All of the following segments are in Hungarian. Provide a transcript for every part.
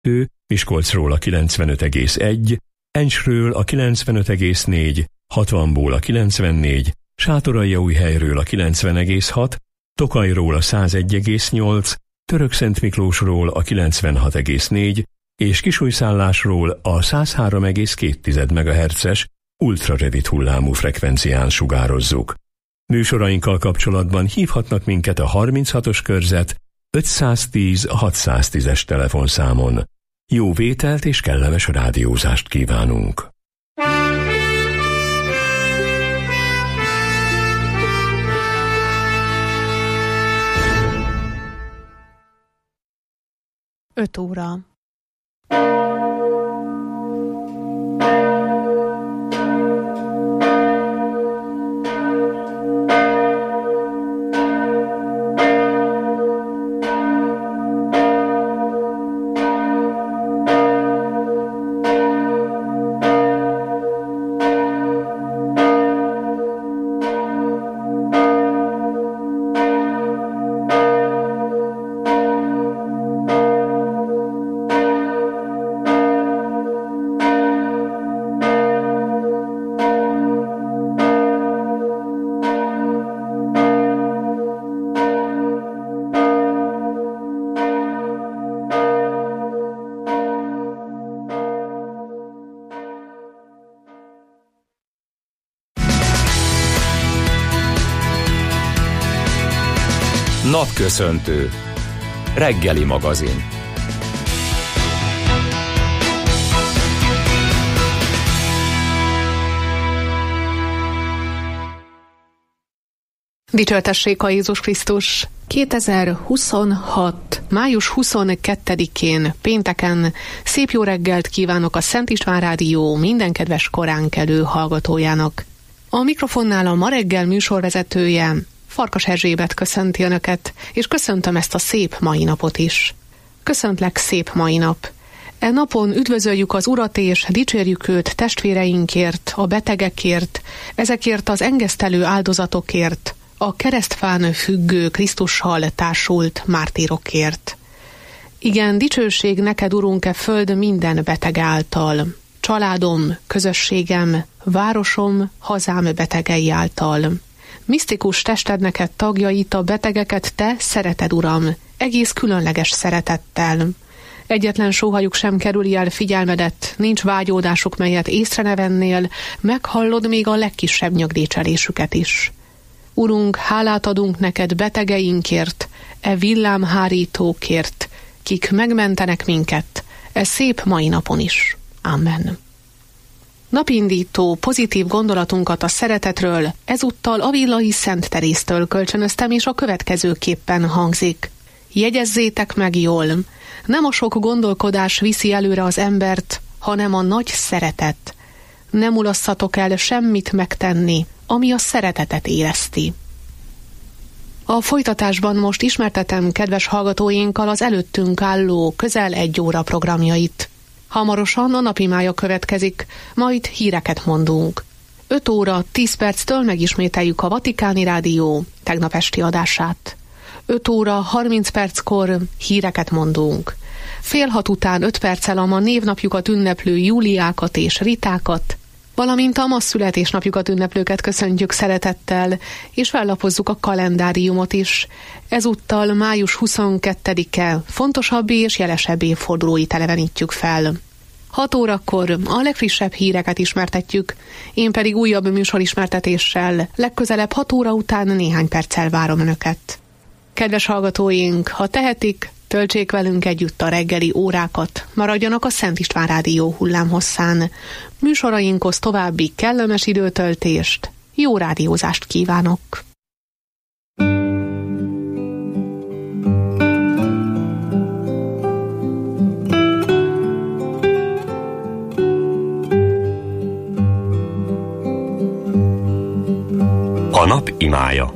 95,2, Miskolcról a 95,1, Encsről a 95,4, 60-ból a 94, Sátoraljaújhelyről a 90,6, Tokajról a 101,8, Törökszentmiklósról a 96,4 és Kisújszállásról a 103,2 MHz-es ultrarövid hullámú frekvencián sugározzuk. Műsorainkkal kapcsolatban hívhatnak minket a 36-os körzet 510 610-es telefonszámon. Jó vételt és kellemes rádiózást kívánunk! Öt óra. Napköszöntő. Reggeli magazin. Dicsőtessék a Jézus Krisztus! 2026. május 22-én, pénteken szép jó reggelt kívánok a Szent István Rádió minden kedves koránkelő hallgatójának. A mikrofonnál a ma reggel műsorvezetője, Farkas Erzsébet köszönti Önöket, és köszöntöm ezt a szép mai napot is. Köszöntlek szép mai nap! E napon üdvözöljük az Urat és dicsérjük őt testvéreinkért, a betegekért, ezekért az engesztelő áldozatokért, a keresztfán függő Krisztussal társult mártírokért. Igen, dicsőség neked, Urunk, föld minden beteg által, családom, közösségem, városom, hazám betegei által. Misztikus testedneket, tagjait, a betegeket te szereted, Uram, egész különleges szeretettel. Egyetlen sóhajuk sem kerüli el figyelmedet, nincs vágyódásuk, melyet észre ne vennél, meghallod még a legkisebb nyögdécselésüket is. Urunk, hálát adunk neked betegeinkért, e villámhárítókért, kik megmentenek minket, e szép mai napon is. Amen. Napindító, pozitív gondolatunkat a szeretetről ezúttal a Villai Szent Teréztől kölcsönöztem, és a következőképpen hangzik. Jegyezzétek meg jól, nem a sok gondolkodás viszi előre az embert, hanem a nagy szeretet. Nem ulasszatok el semmit megtenni, ami a szeretetet érezti. A folytatásban most ismertetem kedves hallgatóinkkal az előttünk álló közel 1 óra programjait. Hamarosan a napimája következik, majd híreket mondunk. 5 óra 10 perctől megismételjük a Vatikáni Rádió tegnap esti adását. 5 óra 30 perckor híreket mondunk. 5:30 után 5 perccel a ma névnapjukat ünneplő Júliákat és Ritákat, valamint a ma születésnapjukat ünneplőket köszöntjük szeretettel, és fellapozzuk a kalendáriumot is. Ezúttal május 22-e fontosabb és jelesebb évfordulóit elevenítjük fel. 6 órakor a legfrissebb híreket ismertetjük, én pedig újabb műsorismertetéssel legközelebb 6 óra után néhány perccel várom Önöket. Kedves hallgatóink, ha tehetik, töltsék velünk együtt a reggeli órákat, maradjanak a Szent István Rádió hullámhosszán. Műsorainkhoz további kellemes időtöltést, jó rádiózást kívánok! A nap imája.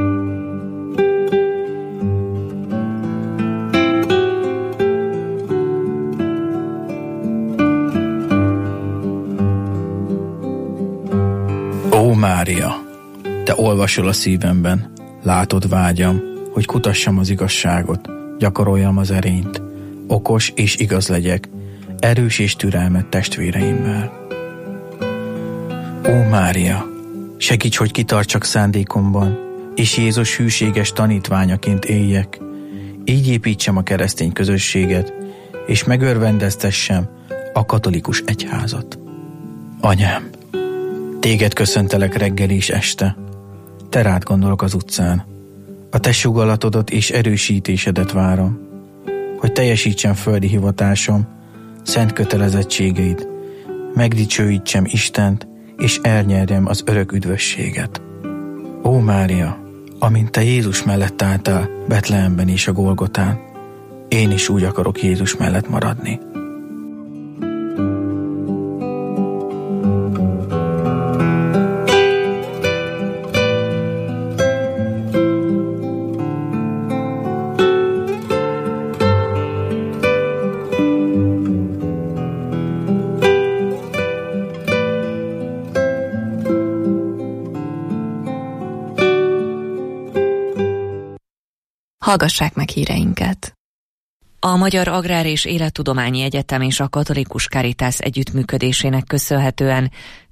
Ó Mária, te olvasol a szívemben, látod vágyam, hogy kutassam az igazságot, gyakoroljam az erényt. okos és igaz legyek, erős és türelmet testvéreimmel. Ó Mária, segíts, hogy kitartsak szándékomban, és Jézus hűséges tanítványaként éljek, így építsem a keresztény közösséget, és megörvendeztessem a katolikus egyházat. Anyám, téged köszöntelek reggel és este, te rád gondolok az utcán, a te sugallatodat és erősítésedet várom, hogy teljesítsem földi hivatásom, szent kötelezettségeid, megdicsőítsem Istent, és elnyerjem az örök üdvösséget. Ó Mária, amint te Jézus mellett álltál Betlehemben és a Golgotán, én is úgy akarok Jézus mellett maradni. Hallgassák meg híreinket! A Magyar Agrár és Élettudományi Egyetem és a Katolikus Caritas együttműködésének köszönhetően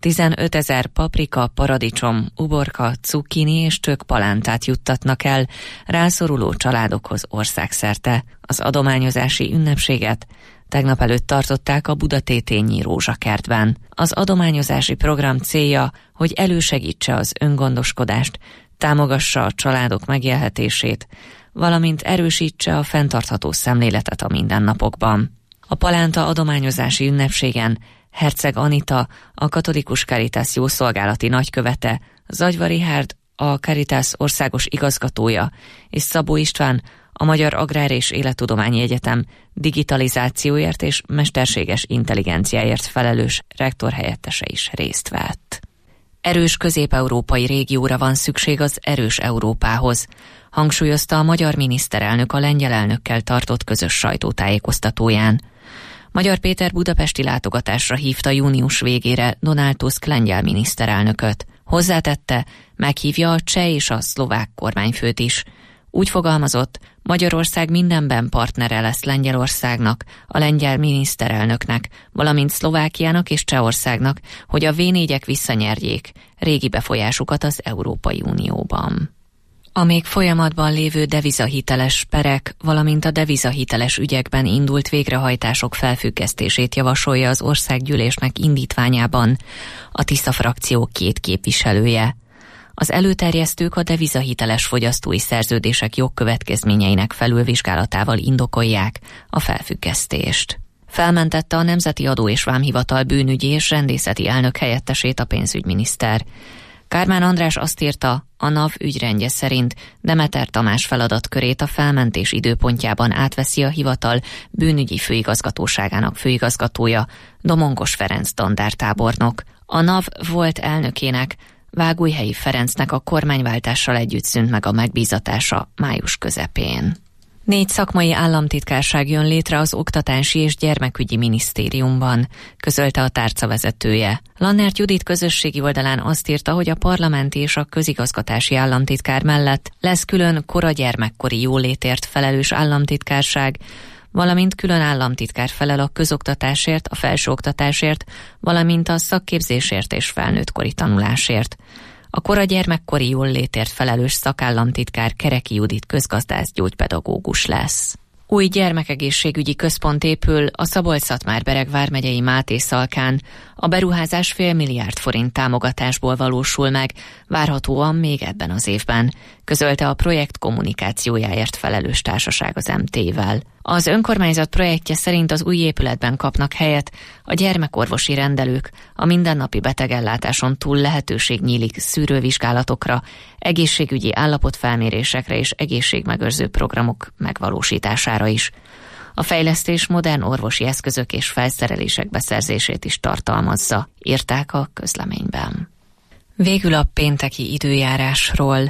15 000 paprika, paradicsom, uborka, cukkini és tök palántát juttatnak el rászoruló családokhoz országszerte. Az adományozási ünnepséget tegnap előtt tartották a Budatétényi Rózsakertben. Az adományozási program célja, hogy elősegítse az öngondoskodást, támogassa a családok megélhetését, valamint erősítse a fenntartható szemléletet a mindennapokban. A palánta adományozási ünnepségen Herceg Anita, a Katolikus Caritas jószolgálati nagykövete, Zagyva Richárd, a Caritas országos igazgatója, és Szabó István, a Magyar Agrár és Élettudományi Egyetem digitalizációért és mesterséges intelligenciáért felelős rektorhelyettese is részt vett. Erős közép-európai régióra van szükség az erős Európához, hangsúlyozta a magyar miniszterelnök a lengyel elnökkel tartott közös sajtótájékoztatóján. Magyar Péter budapesti látogatásra hívta június végére Donald Tusk lengyel miniszterelnököt. Hozzátette, meghívja a cseh és a szlovák kormányfőt is. Úgy fogalmazott, Magyarország mindenben partnere lesz Lengyelországnak, a lengyel miniszterelnöknek, valamint Szlovákiának és Csehországnak, hogy a V4-ek visszanyerjék régi befolyásukat az Európai Unióban. A még folyamatban lévő devizahiteles perek, valamint a devizahiteles ügyekben indult végrehajtások felfüggesztését javasolja az országgyűlésnek indítványában a Tisza frakció 2 képviselője. Az előterjesztők a devizahiteles fogyasztói szerződések jogkövetkezményeinek felülvizsgálatával indokolják a felfüggesztést. Felmentette a Nemzeti Adó és Vámhivatal bűnügyi és rendészeti elnök helyettesét a pénzügyminiszter. Kármán András azt írta, a NAV ügyrendje szerint Demeter Tamás feladatkörét a felmentés időpontjában átveszi a hivatal bűnügyi főigazgatóságának főigazgatója, Domongos Ferenc dandártábornok. A NAV volt elnökének, Vágújhelyi Ferencnek a kormányváltással együtt szűnt meg a megbízatása május közepén. 4 szakmai államtitkárság jön létre az Oktatási és Gyermekügyi Minisztériumban, közölte a tárca vezetője. Lannert Judit közösségi oldalán azt írta, hogy a parlamenti és a közigazgatási államtitkár mellett lesz külön koragyermekkori jólétért felelős államtitkárság, valamint külön államtitkár felel a közoktatásért, a felsőoktatásért, valamint a szakképzésért és felnőttkori tanulásért. A koragyermekkori jólétért felelős szakállamtitkár Kereki Judit közgazdász gyógypedagógus lesz. Új gyermekegészségügyi központ épül a Szabolcs-Szatmár-Bereg vármegyei Máté Szalkán. A beruházás fél milliárd forint támogatásból valósul meg, várhatóan még ebben az évben, közölte a projekt kommunikációjáért felelős társaság az MT-vel. Az önkormányzat projektje szerint az új épületben kapnak helyet a gyermekorvosi rendelők, a mindennapi betegellátáson túl lehetőség nyílik szűrővizsgálatokra, egészségügyi állapotfelmérésekre és egészségmegőrző programok megvalósítására is. A fejlesztés modern orvosi eszközök és felszerelések beszerzését is tartalmazza, írták a közleményben. Végül a pénteki időjárásról.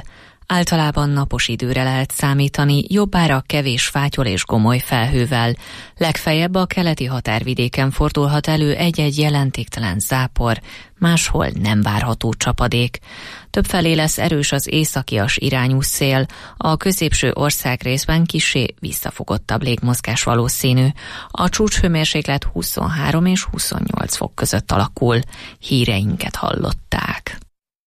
Általában napos időre lehet számítani, jobbára kevés fátyol és gomoly felhővel. Legfeljebb a keleti határvidéken fordulhat elő egy-egy jelentéktelen zápor, máshol nem várható csapadék. Többfelé lesz erős az északias irányú szél, a középső országrészben kissé visszafogottabb légmozgás valószínű. A csúcshőmérséklet 23 és 28 fok között alakul. Híreinket hallották.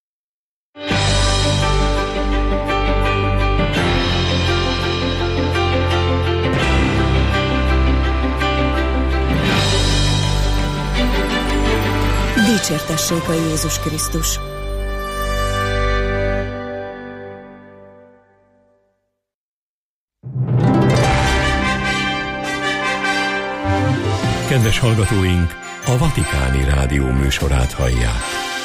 Dicsértessék a Jézus Krisztus! Kedves hallgatóink, a Vatikáni Rádió műsorát hallják.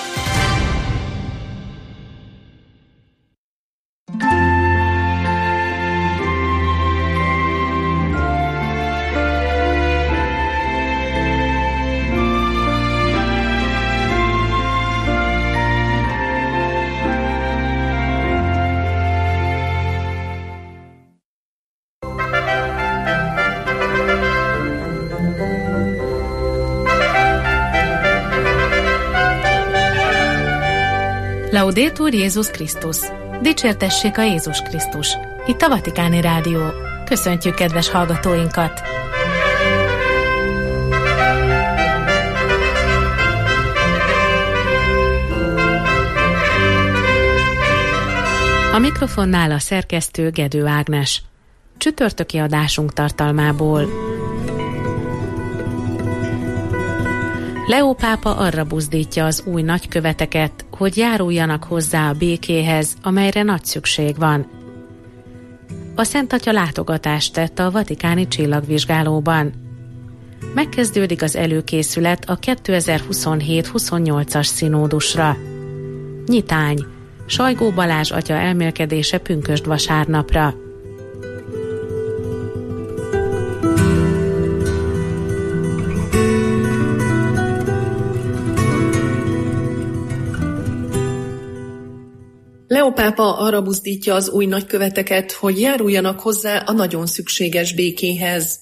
Laudetur Jézus Krisztus! Dicsértessék a Jézus Krisztus! Itt a Vatikáni Rádió. Köszöntjük kedves hallgatóinkat! A mikrofonnál a szerkesztő Gedő Ágnes. Csütörtöki adásunk tartalmából. Leó pápa arra buzdítja az új nagyköveteket, hogy járuljanak hozzá a békéhez, amelyre nagy szükség van. A Szent Atya látogatást tett a vatikáni csillagvizsgálóban. Megkezdődik az előkészület a 2027-28-as színódusra. Nyitány. Sajgó Balázs atya elmélkedése pünkösd vasárnapra. Leó pápa arra buzdítja az új nagyköveteket, hogy járuljanak hozzá a nagyon szükséges békéhez.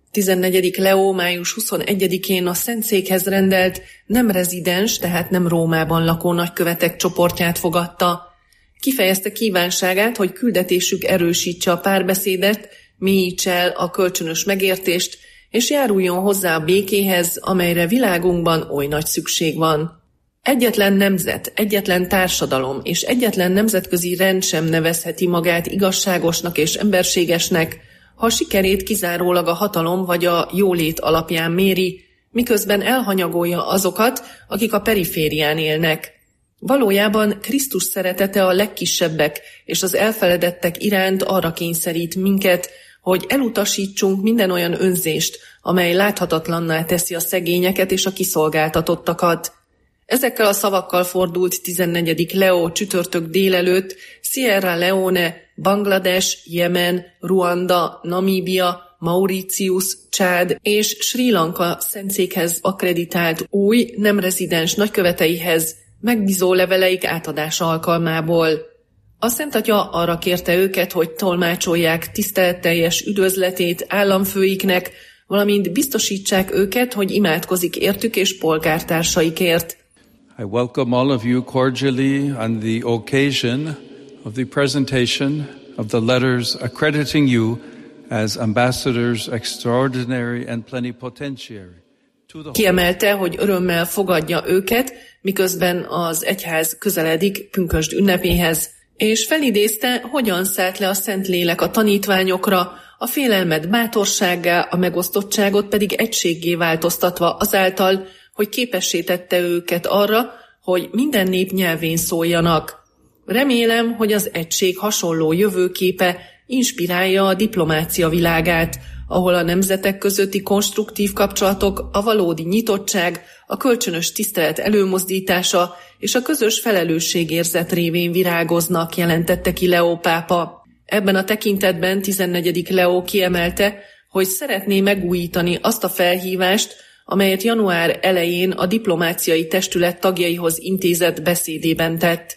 14. Leó május 21-én a Szentszékhez rendelt, nem rezidens, tehát nem Rómában lakó nagykövetek csoportját fogadta. Kifejezte kívánságát, hogy küldetésük erősítse a párbeszédet, mélyítse el a kölcsönös megértést, és járuljon hozzá a békéhez, amelyre világunkban oly nagy szükség van. Egyetlen nemzet, egyetlen társadalom és egyetlen nemzetközi rend sem nevezheti magát igazságosnak és emberségesnek, ha sikerét kizárólag a hatalom vagy a jólét alapján méri, miközben elhanyagolja azokat, akik a periférián élnek. Valójában Krisztus szeretete a legkisebbek és az elfeledettek iránt arra kényszerít minket, hogy elutasítsunk minden olyan önzést, amely láthatatlanná teszi a szegényeket és a kiszolgáltatottakat. Ezekkel a szavakkal fordult 14. Leó csütörtök délelőtt Sierra Leone, Banglades, Jemen, Ruanda, Namíbia, Mauritius, Csád és Srí Lanka Szentszékhez akkreditált új, nem rezidens nagyköveteihez megbízó leveleik átadása alkalmából. A Szent Atya arra kérte őket, hogy tolmácsolják tiszteletteljes üdvözletét államfőiknek, valamint biztosítsák őket, hogy imádkozik értük és polgártársaikért. I welcome all of you cordially on the occasion of the presentation of the letters accrediting you as ambassadors extraordinary and plenipotentiary. Kiemelte, hogy örömmel fogadja őket, miközben az egyház közeledik pünkösd ünnepéhez, és felidézte, hogyan szállt le a Szentlélek a tanítványokra, a félelmet bátorsággá, a megosztottságot pedig egységgé változtatva azáltal, hogy képessé tette őket arra, hogy minden nép nyelvén szóljanak. Remélem, hogy az egység hasonló jövőképe inspirálja a diplomácia világát, ahol a nemzetek közötti konstruktív kapcsolatok, a valódi nyitottság, a kölcsönös tisztelet előmozdítása és a közös felelősségérzet révén virágoznak, jelentette ki Leó pápa. Ebben a tekintetben 14. Leó kiemelte, hogy szeretné megújítani azt a felhívást, amelyet január elején a diplomáciai testület tagjaihoz intézett beszédében tett.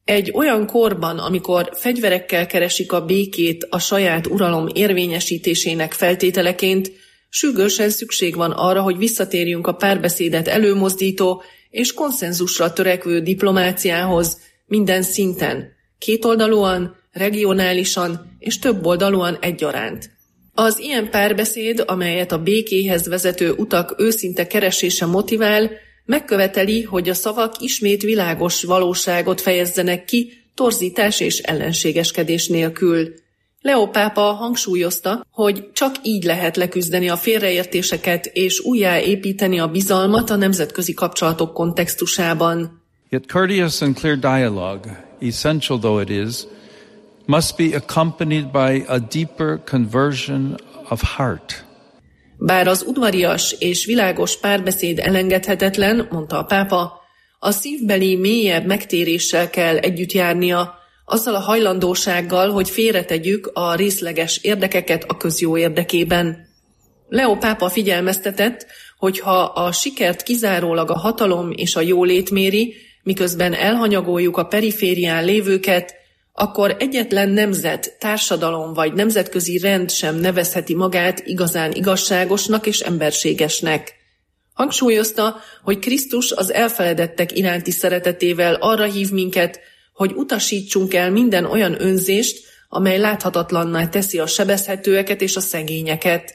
Egy olyan korban, amikor fegyverekkel keresik a békét a saját uralom érvényesítésének feltételeként, sürgősen szükség van arra, hogy visszatérjünk a párbeszédet előmozdító és konszenzusra törekvő diplomáciához minden szinten, kétoldalúan, regionálisan és többoldalúan egyaránt. Az ilyen párbeszéd, amelyet a békéhez vezető utak őszinte keresése motivál, megköveteli, hogy a szavak ismét világos valóságot fejezzenek ki torzítás és ellenségeskedés nélkül. Leo pápa hangsúlyozta, hogy csak így lehet leküzdeni a félreértéseket és újjáépíteni a bizalmat a nemzetközi kapcsolatok kontextusában. Yet courteous and clear dialogue, essential though it is, must be accompanied by a deeper conversion of heart. Bár az udvarias és világos párbeszéd elengedhetetlen, mondta a pápa, a szívbeli mélyebb megtéréssel kell együtt járnia, azzal a hajlandósággal, hogy félretegyük a részleges érdekeket a közjó érdekében. Leo pápa figyelmeztetett, hogy ha a sikert kizárólag a hatalom és a jólét méri, miközben elhanyagoljuk a periférián lévőket, akkor egyetlen nemzet, társadalom vagy nemzetközi rend sem nevezheti magát igazán igazságosnak és emberségesnek. Hangsúlyozta, hogy Krisztus az elfeledettek iránti szeretetével arra hív minket, hogy utasítsunk el minden olyan önzést, amely láthatatlanná teszi a sebezhetőeket és a szegényeket.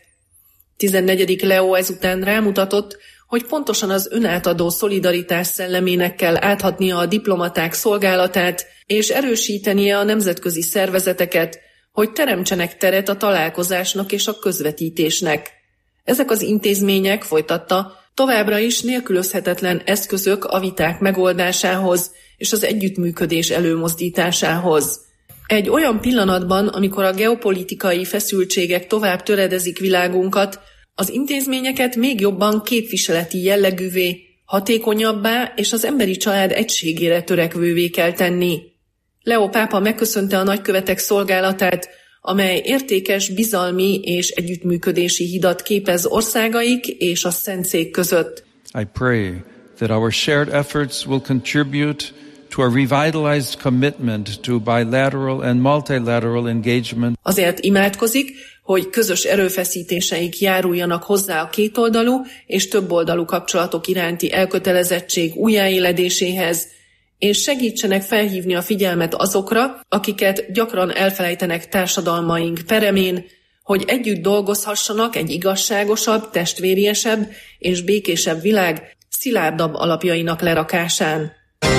14. Leo ezután rámutatott, hogy pontosan az önátadó szolidaritás szellemének kell áthatnia a diplomaták szolgálatát, és erősítenie a nemzetközi szervezeteket, hogy teremtsenek teret a találkozásnak és a közvetítésnek. Ezek az intézmények, folytatta, továbbra is nélkülözhetetlen eszközök a viták megoldásához és az együttműködés előmozdításához. Egy olyan pillanatban, amikor a geopolitikai feszültségek tovább töredezik világunkat, az intézményeket még jobban képviseleti jellegűvé, hatékonyabbá és az emberi család egységére törekvővé kell tenni. Leo pápa megköszönte a nagykövetek szolgálatát, amely értékes bizalmi és együttműködési hidat képez országaik és a Szentszék között. I pray that our shared efforts will contribute to a revitalized commitment to bilateral and multilateral engagement. Azért imádkozik, hogy közös erőfeszítéseik járuljanak hozzá a kétoldalú és többoldalú kapcsolatok iránti elkötelezettség újjáéledéséhez, és segítsenek felhívni a figyelmet azokra, akiket gyakran elfelejtenek társadalmaink peremén, hogy együtt dolgozhassanak egy igazságosabb, testvériesebb és békésebb világ szilárdabb alapjainak lerakásán.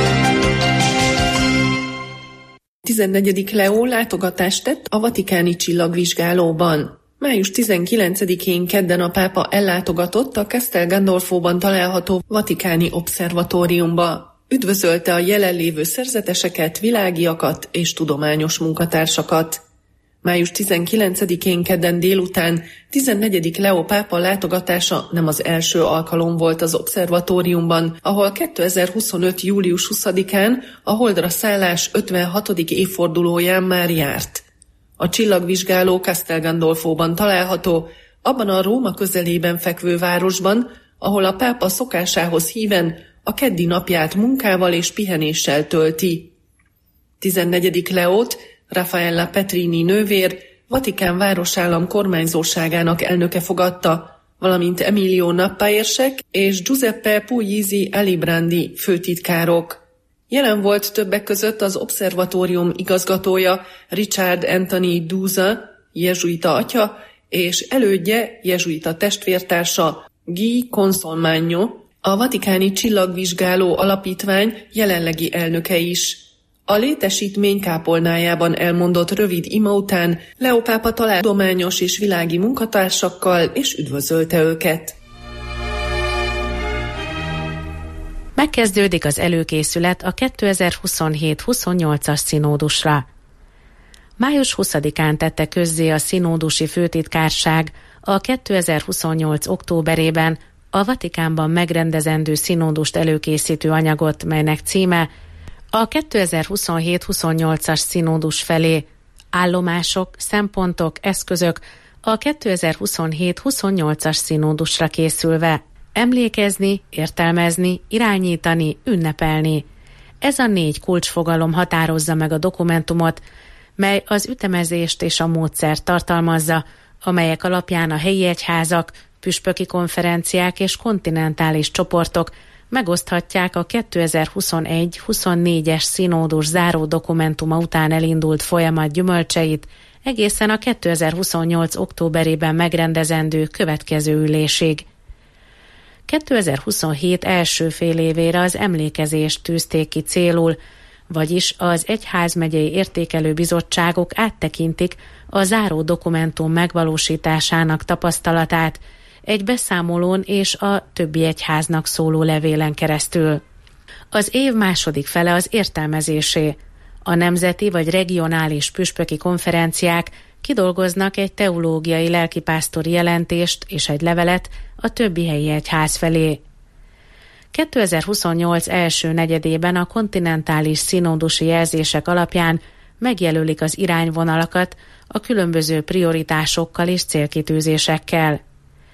14. Leo látogatást tett a vatikáni csillagvizsgálóban. Május 19-én kedden a pápa ellátogatott a Castel Gandolfóban található vatikáni obszervatóriumba. Üdvözölte a jelenlévő szerzeteseket, világiakat és tudományos munkatársakat. Május 19-én kedden délután 14. Leo pápa látogatása nem az első alkalom volt az obszervatóriumban, ahol 2025. július 20-án a Holdra szállás 56. évfordulóján már járt. A csillagvizsgáló Castel Gandolfóban található, abban a Róma közelében fekvő városban, ahol a pápa szokásához híven a keddi napját munkával és pihenéssel tölti. 14. Leót Raffaella Petrini nővér, Vatikán városállam kormányzóságának elnöke fogadta, valamint Emilio Nappa érsek és Giuseppe Puglisi Alibrandi főtitkárok. Jelen volt többek között az obszervatórium igazgatója Richard Anthony Duza, jezsuita atya, és elődje, jezsuita testvértársa Guy Consolmagno, a vatikáni csillagvizsgáló alapítvány jelenlegi elnöke is. A létesítmény kápolnájában elmondott rövid ima után Leo pápa talált tudományos és világi munkatársakkal, és üdvözölte őket. Megkezdődik az előkészület a 2027-28-as színódusra. Május 20-án tette közzé a színódusi főtitkárság a 2028. októberében a Vatikánban megrendezendő színódust előkészítő anyagot, melynek címe a 2027-28-as színódus felé állomások, szempontok, eszközök a 2027-28-as színódusra készülve. Emlékezni, értelmezni, irányítani, ünnepelni. Ez a 4 kulcsfogalom határozza meg a dokumentumot, mely az ütemezést és a módszert tartalmazza, amelyek alapján a helyi egyházak, püspöki konferenciák és kontinentális csoportok megoszthatják a 2021-24-es színódus záró dokumentuma után elindult folyamat gyümölcseit egészen a 2028. októberében megrendezendő következő ülésig. 2027 első fél évére az emlékezést tűzték ki célul, vagyis az egyházmegyei értékelő bizottságok áttekintik a záró dokumentum megvalósításának tapasztalatát egy beszámolón és a többi egyháznak szóló levélen keresztül. Az év második fele az értelmezésé. A nemzeti vagy regionális püspöki konferenciák kidolgoznak egy teológiai lelkipásztori jelentést és egy levelet a többi helyi egyház felé. 2028 első negyedében a kontinentális színódusi jelzések alapján megjelölik az irányvonalakat a különböző prioritásokkal és célkitűzésekkel.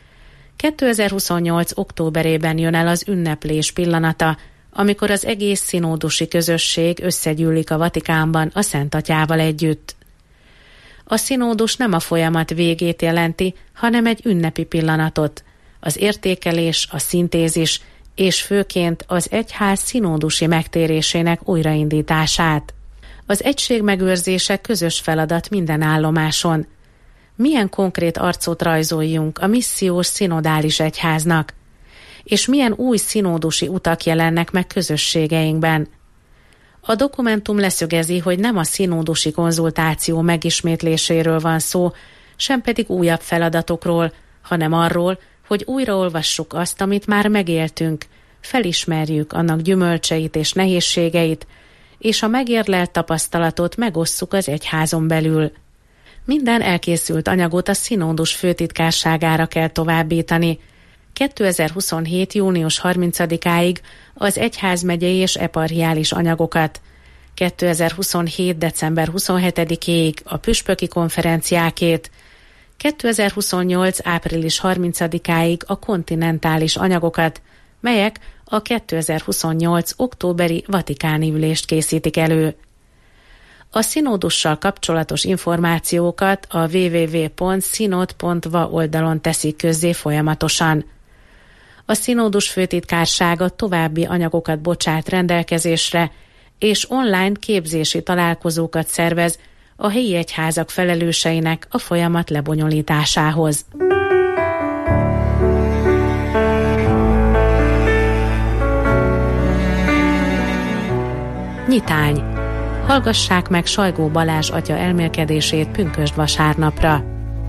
2028 októberében jön el az ünneplés pillanata, amikor az egész színódusi közösség összegyűlik a Vatikánban a Szent Atyával együtt. A színódus nem a folyamat végét jelenti, hanem egy ünnepi pillanatot, az értékelés, a szintézis és főként az egyház színódusi megtérésének újraindítását. Az egység megőrzése közös feladat minden állomáson. Milyen konkrét arcot rajzoljunk a missziós szinodális egyháznak, és milyen új színódusi utak jelennek meg közösségeinkben. A dokumentum leszögezi, hogy nem a színódusi konzultáció megismétléséről van szó, sem pedig újabb feladatokról, hanem arról, hogy újraolvassuk azt, amit már megéltünk, felismerjük annak gyümölcseit és nehézségeit, és a megérlelt tapasztalatot megosszuk az egyházon belül. Minden elkészült anyagot a színódus főtitkárságára kell továbbítani. 2027. június 30-áig az egyházmegyei és eparchiális anyagokat, 2027. december 27-éig a püspöki konferenciákét, 2028. április 30-áig a kontinentális anyagokat, melyek a 2028. októberi vatikáni ülést készítik elő. A színódussal kapcsolatos információkat a www.synod.va oldalon teszik közzé folyamatosan. A színódus főtitkársága további anyagokat bocsát rendelkezésre, és online képzési találkozókat szervez a helyi egyházak felelőseinek a folyamat lebonyolításához. Nyitány. Hallgassák meg Sajgó Balázs atya elmélkedését pünkösd vasárnapra.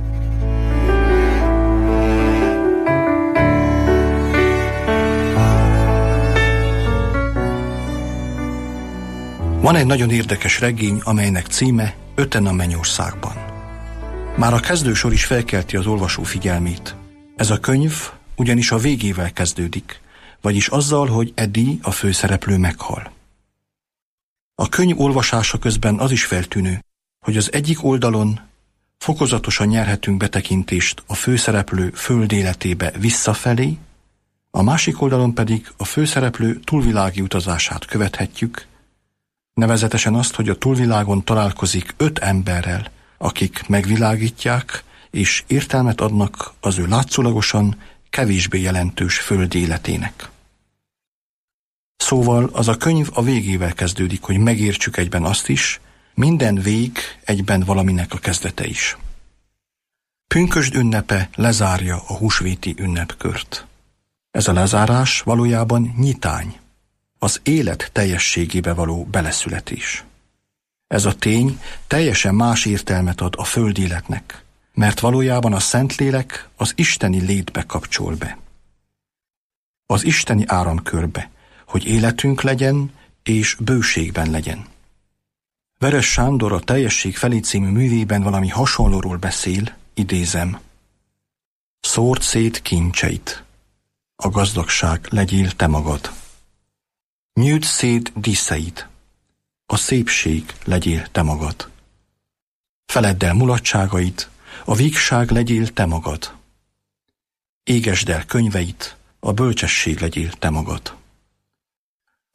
Van egy nagyon érdekes regény, amelynek címe Öten a mennyországban. Már a kezdősor is felkelti az olvasó figyelmét. Ez a könyv ugyanis a végével kezdődik, vagyis azzal, hogy Eddie, a főszereplő meghal. A könyv olvasása közben az is feltűnő, hogy az egyik oldalon fokozatosan nyerhetünk betekintést a főszereplő földéletébe visszafelé, a másik oldalon pedig a főszereplő túlvilági utazását követhetjük, nevezetesen azt, hogy a túlvilágon találkozik 5 emberrel, akik megvilágítják és értelmet adnak az ő látszólagosan kevésbé jelentős földi életének. Szóval az a könyv a végével kezdődik, hogy megértsük egyben azt is, minden vég egyben valaminek a kezdete is. Pünkösd ünnepe lezárja a húsvéti ünnepkört. Ez a lezárás valójában nyitány, az élet teljességébe való beleszületés. Ez a tény teljesen más értelmet ad a földi életnek, mert valójában a Szentlélek az isteni létbe kapcsol be. Az isteni áramkörbe, hogy életünk legyen és bőségben legyen. Veres Sándor a Teljesség felé című művében valami hasonlóról beszél, idézem. Szórd szét kincseit, a gazdagság legyél te magad. Nyűjtsd szét díszeit, a szépség legyél te magad. Feledd el mulatságait, a vígság legyél te magad. Égesd el könyveit, a bölcsesség legyél te magad.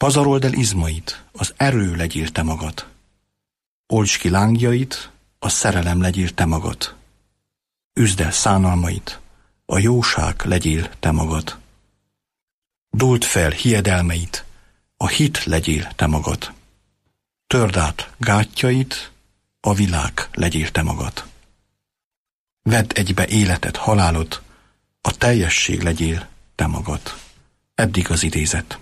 Pazarold el izmaid, az erő legyél te magad. Oltsd ki lángjaid, a szerelem legyél te magad. Üzd el szánalmaid, a jóság legyél te magad. Duld fel hiedelmeid, a hit legyél te magad. Törd át gátjaid, a világ legyél te magad. Vedd egybe életed, halálod, a teljesség legyél te magad. Eddig az idézet.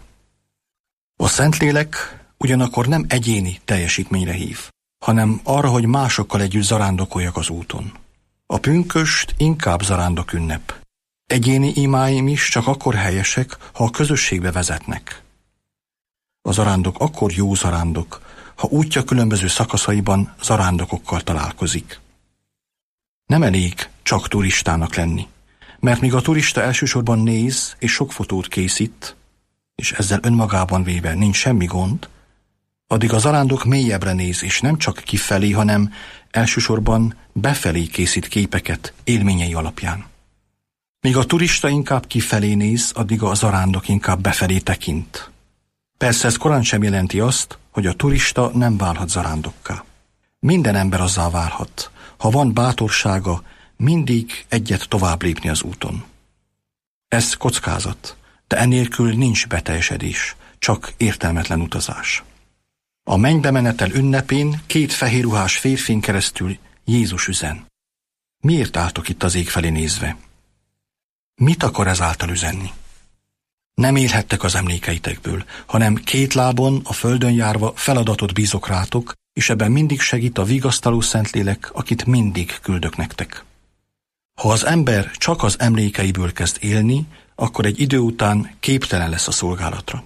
A Szentlélek ugyanakkor nem egyéni teljesítményre hív, hanem arra, hogy másokkal együtt zarándokoljak az úton. A pünkösd inkább zarándok ünnep. Egyéni imáim is csak akkor helyesek, ha a közösségbe vezetnek. A zarándok akkor jó zarándok, ha útja különböző szakaszaiban zarándokokkal találkozik. Nem elég csak turistának lenni, mert míg a turista elsősorban néz és sok fotót készít, és ezzel önmagában véve nincs semmi gond, addig a zarándok mélyebbre néz, és nem csak kifelé, hanem elsősorban befelé készít képeket élményei alapján. Míg a turista inkább kifelé néz, addig a zarándok inkább befelé tekint. Persze ez korán sem jelenti azt, hogy a turista nem válhat zarándokká. Minden ember azzá válhat, ha van bátorsága mindig egyet tovább lépni az úton. Ez kockázat, de enélkül nincs beteljesedés, csak értelmetlen utazás. A mennybe menetel ünnepén 2 fehérruhás férfin keresztül Jézus üzen. Miért álltok itt az ég felé nézve? Mit akar ezáltal üzenni? Nem élhettek az emlékeitekből, hanem 2 lábon a földön járva feladatot bízok rátok, és ebben mindig segít a vigasztaló Szentlélek, akit mindig küldök nektek. Ha az ember csak az emlékeiből kezd élni, akkor egy idő után képtelen lesz a szolgálatra.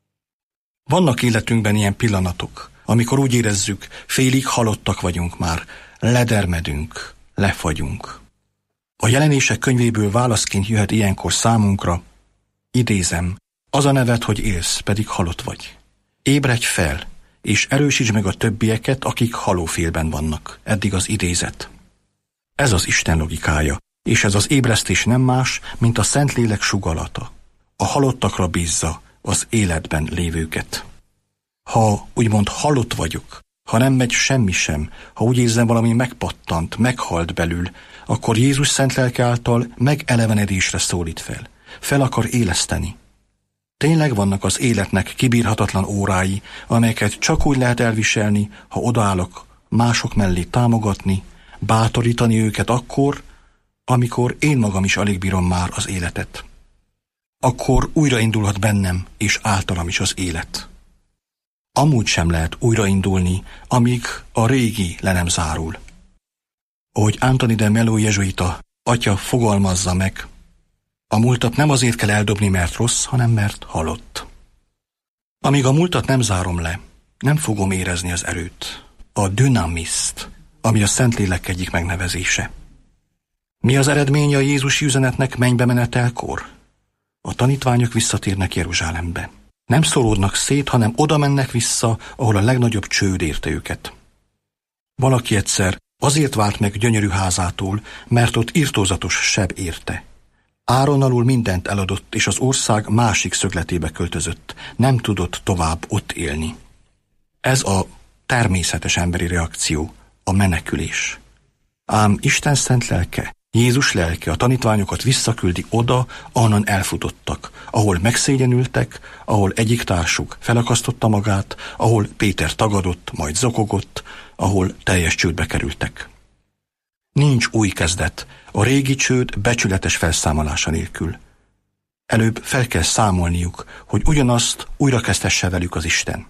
Vannak életünkben ilyen pillanatok, amikor úgy érezzük, félig halottak vagyunk már, ledermedünk, lefagyunk. A Jelenések könyvéből válaszként jöhet ilyenkor számunkra, idézem, az a neved, hogy élsz, pedig halott vagy. Ébredj fel, és erősítsd meg a többieket, akik halófélben vannak. Eddig az idézet. Ez az Isten logikája, és ez az ébresztés nem más, mint a Szentlélek sugallata. A halottakra bízza az életben lévőket. Ha úgymond halott vagyok, ha nem megy semmi sem, ha úgy érzem, valami megpattant, meghalt belül, akkor Jézus szent lelke által megelevenedésre szólít fel akar éleszteni. Tényleg vannak az életnek kibírhatatlan órái, amelyeket csak úgy lehet elviselni, ha odaállok mások mellé támogatni, bátorítani őket akkor, amikor én magam is alig bírom már az életet. Akkor újraindulhat bennem és általam is az élet. Amúgy sem lehet újraindulni, amíg a régi le nem zárul. Ahogy Anthony de Mello jezsuita atya fogalmazza meg, a múltat nem azért kell eldobni, mert rossz, hanem mert halott. Amíg a múltat nem zárom le, nem fogom érezni az erőt, a dünamiszt, ami a Szentlélek egyik megnevezése. Mi az eredménye a Jézusi üzenetnek mennybe menetelkor? A tanítványok visszatérnek Jeruzsálembe. Nem szólódnak szét, hanem oda mennek vissza, ahol a legnagyobb csőd érte őket. Valaki egyszer azért vált meg gyönyörű házától, mert ott irtózatos seb érte. Áron alul mindent eladott, és az ország másik szögletébe költözött. Nem tudott tovább ott élni. Ez a természetes emberi reakció, a menekülés. Ám Isten szent lelke, Jézus lelke a tanítványokat visszaküldi oda, ahonnan elfutottak, ahol megszégyenültek, ahol egyik társuk felakasztotta magát, ahol Péter tagadott, majd zokogott, ahol teljes csődbe kerültek. Nincs új kezdet, a régi csőd becsületes felszámolása nélkül. Előbb fel kell számolniuk, hogy ugyanazt újra kezdhesse velük az Isten.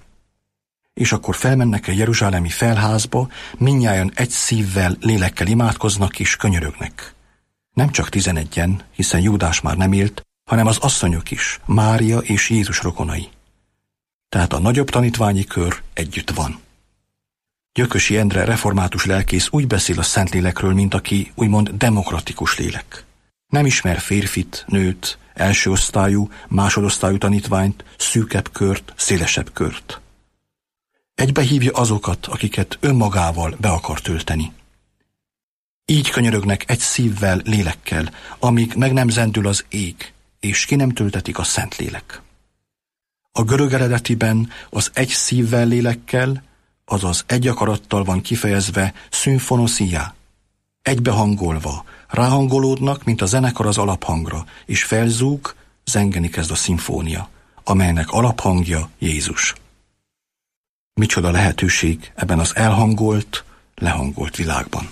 És akkor felmennek a jeruzsálemi felházba, mindnyájan egy szívvel, lélekkel imádkoznak és könyörögnek. Nem csak 11-en, hiszen Júdás már nem élt, hanem az asszonyok is, Mária és Jézus rokonai. Tehát a nagyobb tanítványi kör együtt van. Gyökösi Endre református lelkész úgy beszél a Szentlélekről, mint aki úgymond demokratikus lélek. Nem ismer férfit, nőt, első osztályú, másodosztályú tanítványt, szűkebb kört, szélesebb kört. Egybehívja azokat, akiket önmagával be akar tölteni. Így könyörögnek egy szívvel, lélekkel, amíg meg nem zendül az ég, és ki nem töltetik a Szentlélek. A görög eredetiben az egy szívvel, lélekkel, azaz egy akarattal van kifejezve szimfonoszia. Egybehangolva, ráhangolódnak, mint a zenekar az alaphangra, és felzúg, zengeni kezd a szimfónia, amelynek alaphangja Jézus. Micsoda lehetőség ebben az elhangolt, lehangolt világban.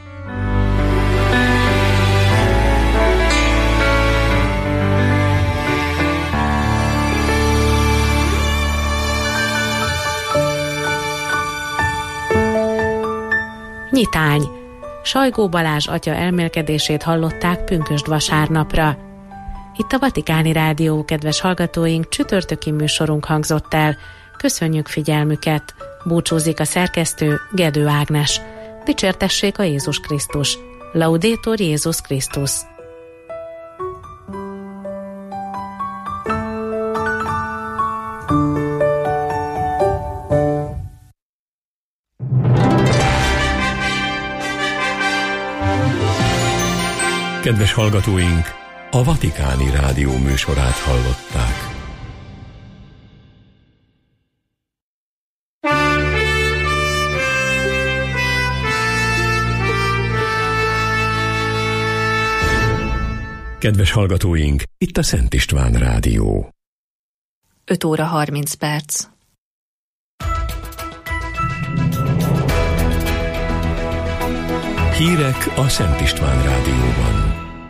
Nyitány. Sajgó Balázs atya elmélkedését hallották pünkösd vasárnapra. Itt a Vatikáni Rádió, kedves hallgatóink, csütörtöki műsorunk hangzott el. Köszönjük figyelmüket! Búcsúzik a szerkesztő, Gedő Ágnes. Dicsértessék a Jézus Krisztus! Laudetur Jézus Krisztus! Kedves hallgatóink, a Vatikáni Rádió műsorát hallották. Kedves hallgatóink, itt a Szent István Rádió. 5 óra 30 perc. Hírek a Szent István Rádióban.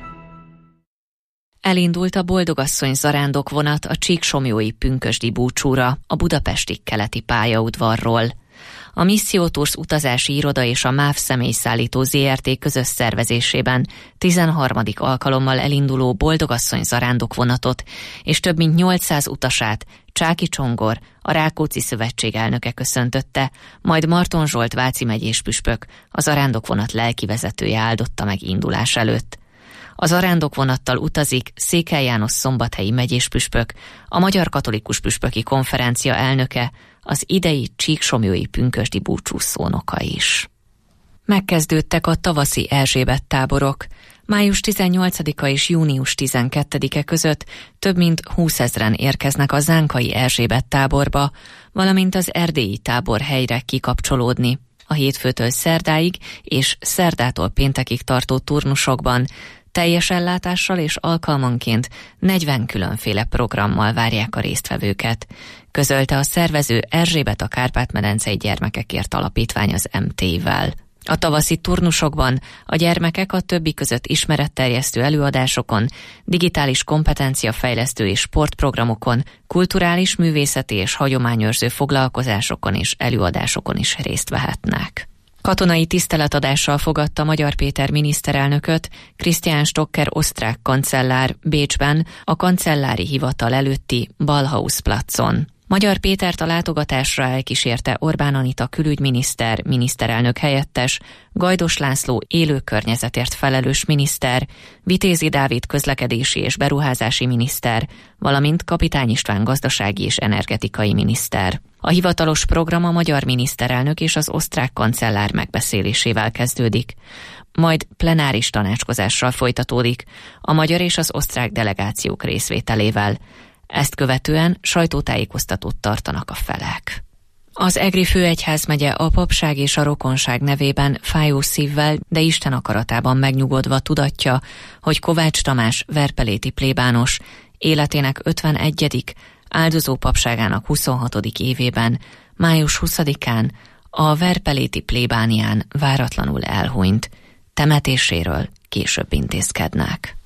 Elindult a Boldogasszony zarándokvonat a csíksomlyói pünkösdi búcsúra a budapesti keleti pályaudvarról. A Missio Tours utazási iroda és a MÁV személyszállító ZRT közös szervezésében 13. alkalommal elinduló Boldogasszony zarándokvonatot és több mint 800 utasát Csáky Csongor, a Rákóczi Szövetség elnöke köszöntötte, majd Marton Zsolt váci megyés püspök, a zarándokvonat lelkivezetője áldotta meg indulás előtt. A zarándokvonattal utazik Székely János szombathelyi megyéspüspök, a Magyar Katolikus Püspöki Konferencia elnöke, az idei csíksomlyói pünkösdi búcsú szónoka is. Megkezdődtek a tavaszi Erzsébet táborok. Május 18-a és június 12-e között több mint 20 000-en érkeznek a zánkai Erzsébet táborba, valamint az erdélyi tábor helyre kikapcsolódni. A hétfőtől szerdáig és szerdától péntekig tartó turnusokban teljes ellátással és alkalmanként 40 különféle programmal várják a résztvevőket, közölte a szervező Erzsébet a Kárpát-medencei Gyermekekért Alapítvány az MT-vel. A tavaszi turnusokban a gyermekek a többi között ismeretterjesztő előadásokon, digitális kompetenciafejlesztő és sportprogramokon, kulturális, művészeti és hagyományőrző foglalkozásokon és előadásokon is részt vehetnek. Katonai tiszteletadással fogadta Magyar Péter miniszterelnököt Christian Stocker osztrák kancellár Bécsben a kancellári hivatal előtti Ballhausplatz-on. Magyar Pétert a látogatásra elkísérte Orbán Anita külügyminiszter, miniszterelnök helyettes, Gajdos László élő környezetért felelős miniszter, Vitézi Dávid közlekedési és beruházási miniszter, valamint Kapitány István gazdasági és energetikai miniszter. A hivatalos program a magyar miniszterelnök és az osztrák kancellár megbeszélésével kezdődik. Majd plenáris tanácskozással folytatódik, a magyar és az osztrák delegációk részvételével. Ezt követően sajtótájékoztatót tartanak a felek. Az Egri főegyházmegye a papság és a rokonság nevében fájó szívvel, de Isten akaratában megnyugodva tudatja, hogy Kovács Tamás verpeléti plébános életének 51., áldozó papságának 26. évében, május 20-án a verpeléti plébánián váratlanul elhunyt. Temetéséről később intézkednek.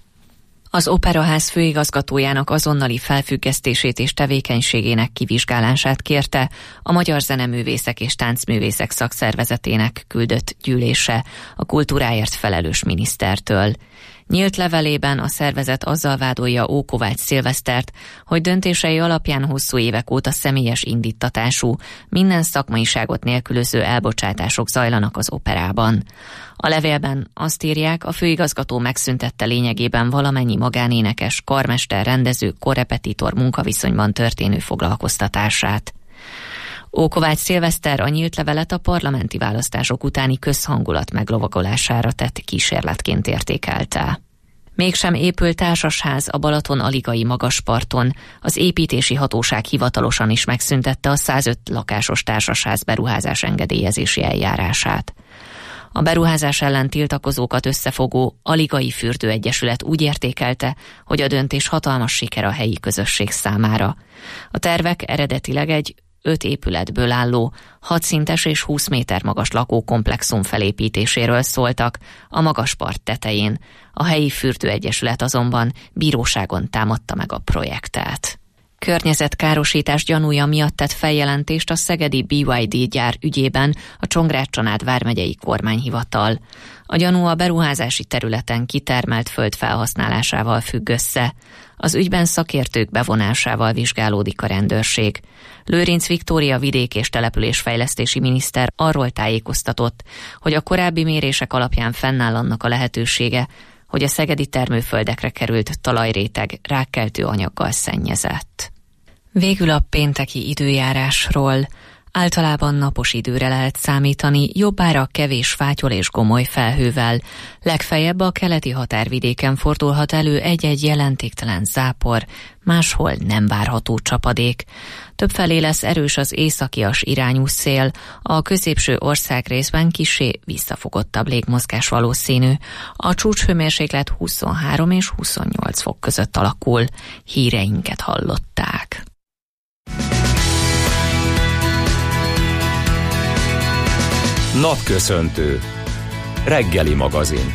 Az Operaház főigazgatójának azonnali felfüggesztését és tevékenységének kivizsgálását kérte a Magyar Zeneművészek és Táncművészek Szakszervezetének küldött gyűlése a kultúráért felelős minisztertől. Nyílt levelében a szervezet azzal vádolja Ó. Kovács Szilvesztert, hogy döntései alapján hosszú évek óta személyes indíttatású, minden szakmaiságot nélkülöző elbocsátások zajlanak az operában. A levélben azt írják, a főigazgató megszüntette lényegében valamennyi magánénekes, karmester, rendező, korrepetitor munkaviszonyban történő foglalkoztatását. Ó. Kovács Szilveszter a nyílt levelet a parlamenti választások utáni közhangulat meglovagolására tett kísérletként értékelte. Mégsem épül társasház a Balaton-Aligai magasparton. Az építési hatóság hivatalosan is megszüntette a 105 lakásos társasház beruházás engedélyezési eljárását. A beruházás ellen tiltakozókat összefogó Aligai Fürdőegyesület úgy értékelte, hogy a döntés hatalmas siker a helyi közösség számára. A tervek eredetileg egy 5 épületből álló, 6 szintes és 20 méter magas lakókomplexum felépítéséről szóltak a magaspart tetején. A helyi fürdőegyesület azonban bíróságon támadta meg a projektet. Környezetkárosítás gyanúja miatt tett feljelentést a szegedi BYD gyár ügyében a Csongrád-Csanád vármegyei kormányhivatal. A gyanú a beruházási területen kitermelt föld felhasználásával függ össze. Az ügyben szakértők bevonásával vizsgálódik a rendőrség. Lőrinc Viktória vidék- és településfejlesztési miniszter arról tájékoztatott, hogy a korábbi mérések alapján fennáll annak a lehetősége, hogy a szegedi termőföldekre került talajréteg rákkeltő anyaggal szennyezett. Végül a pénteki időjárásról. Általában napos időre lehet számítani, jobbára kevés fátyol és gomoly felhővel. Legfeljebb a keleti határvidéken fordulhat elő egy-egy jelentéktelen zápor, máshol nem várható csapadék. Többfelé lesz erős az északias irányú szél, a középső országrészben kissé visszafogottabb légmozgás valószínű. A csúcshőmérséklet 23 és 28 fok között alakul. Híreinket hallották. Napköszöntő. Reggeli magazin.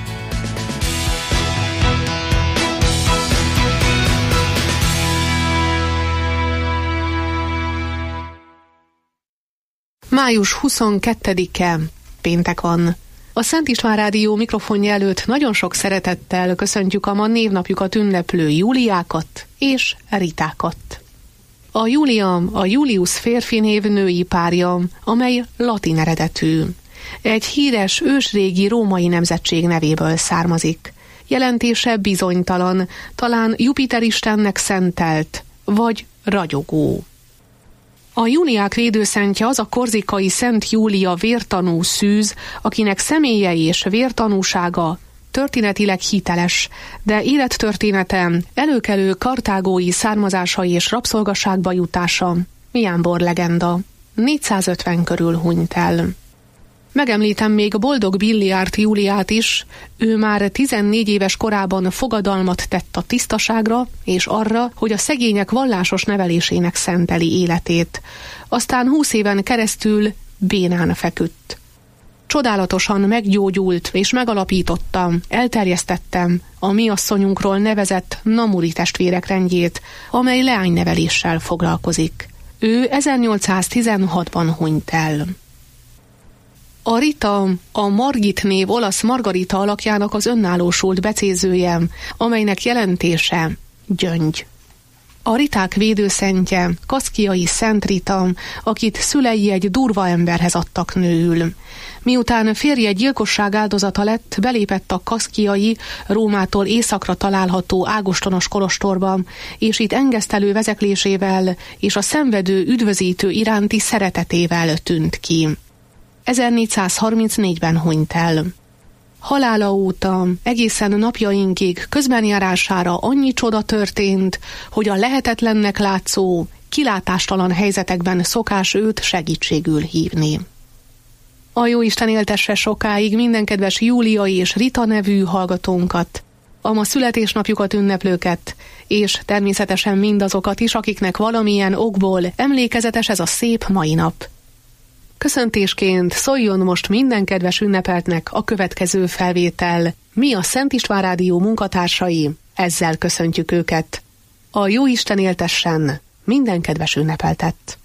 Május 22-e, péntek van. A Szent István Rádió mikrofonja előtt nagyon sok szeretettel köszöntjük a ma névnapjukat ünneplő Júliákat és Ritákat. A Júlia a Julius férfi név női párja, amely latin eredetű. Egy híres ősrégi római nemzetség nevéből származik. Jelentése bizonytalan, talán Jupiter istennek szentelt, vagy ragyogó. A Júliák védőszentje az a korzikai Szent Júlia vértanú szűz, akinek személye és vértanúsága történetileg hiteles, de élettörténete előkelő kartágói származása és rabszolgaságba jutása jámbor legenda. 450 körül hunyt el. Megemlítem még Boldog Billiárt Júliát is, ő már 14 éves korában fogadalmat tett a tisztaságra és arra, hogy a szegények vallásos nevelésének szenteli életét. Aztán 20 éven keresztül bénán feküdt. Csodálatosan meggyógyult és megalapította, elterjesztette a mi asszonyunkról nevezett Namuri testvérek rendjét, amely leányneveléssel foglalkozik. Ő 1816-ban hunyt el. A Rita a Margit név olasz Margarita alakjának az önállósult becézője, amelynek jelentése gyöngy. A Riták védőszentje Kaszkiai Szent Rita, akit szülei egy durva emberhez adtak nőül. Miután férje gyilkosság áldozata lett, belépett a Kaszkiai, Rómától északra található ágostonos kolostorba, és itt engesztelő vezeklésével és a szenvedő üdvözítő iránti szeretetével tűnt ki. 1434-ben hunyt el. Halála óta egészen napjainkig közbenjárására annyi csoda történt, hogy a lehetetlennek látszó, kilátástalan helyzetekben szokás őt segítségül hívni. A Jóisten éltesse sokáig minden kedves Júlia és Rita nevű hallgatónkat, a ma születésnapjukat ünneplőket, és természetesen mindazokat is, akiknek valamilyen okból emlékezetes ez a szép mai nap. Köszöntésként szóljon most minden kedves ünnepeltnek a következő felvétel. Mi a Szent István Rádió munkatársai, ezzel köszöntjük őket. A Jóisten éltessen minden kedves ünnepeltet.